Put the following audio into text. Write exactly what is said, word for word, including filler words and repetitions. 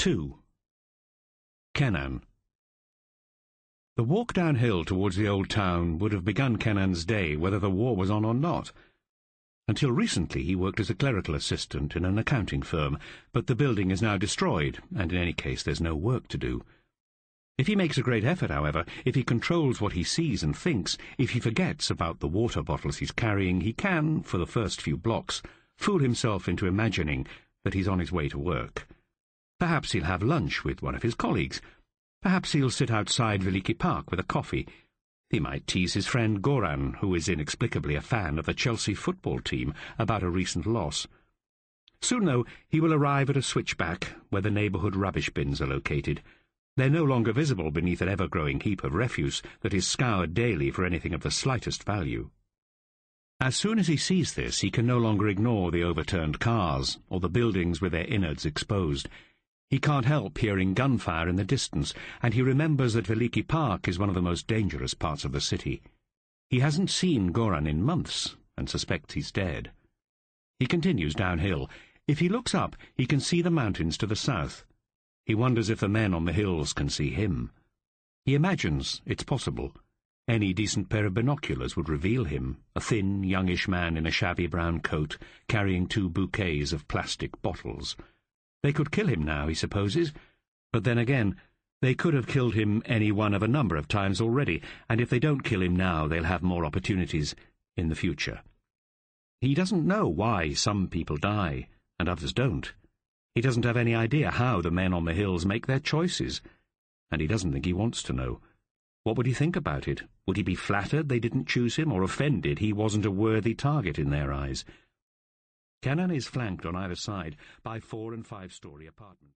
two. Kennan. The walk downhill towards the old town would have begun Kennan's day whether the war was on or not. Until recently he worked as a clerical assistant in an accounting firm, but the building is now destroyed, and in any case there's no work to do. If he makes a great effort, however, if he controls what he sees and thinks, if he forgets about the water bottles he's carrying, he can, for the first few blocks, fool himself into imagining that he's on his way to work. Perhaps he'll have lunch with one of his colleagues. Perhaps he'll sit outside Veliki Park with a coffee. He might tease his friend Goran, who is inexplicably a fan of the Chelsea football team, about a recent loss. Soon, though, he will arrive at a switchback where the neighbourhood rubbish bins are located. They're no longer visible beneath an ever-growing heap of refuse that is scoured daily for anything of the slightest value. As soon as he sees this, he can no longer ignore the overturned cars, or the buildings with their innards exposed. He can't help hearing gunfire in the distance, and he remembers that Veliki Park is one of the most dangerous parts of the city. He hasn't seen Goran in months, and suspects he's dead. He continues downhill. If he looks up, he can see the mountains to the south. He wonders if the men on the hills can see him. He imagines it's possible. Any decent pair of binoculars would reveal him, a thin, youngish man in a shabby brown coat, carrying two bouquets of plastic bottles. They could kill him now, he supposes, but then again, they could have killed him any one of a number of times already, and if they don't kill him now, they'll have more opportunities in the future. He doesn't know why some people die, and others don't. He doesn't have any idea how the men on the hills make their choices, and he doesn't think he wants to know. What would he think about it? Would he be flattered they didn't choose him, or offended he wasn't a worthy target in their eyes? Kennan is flanked on either side by four- and five-storey apartments.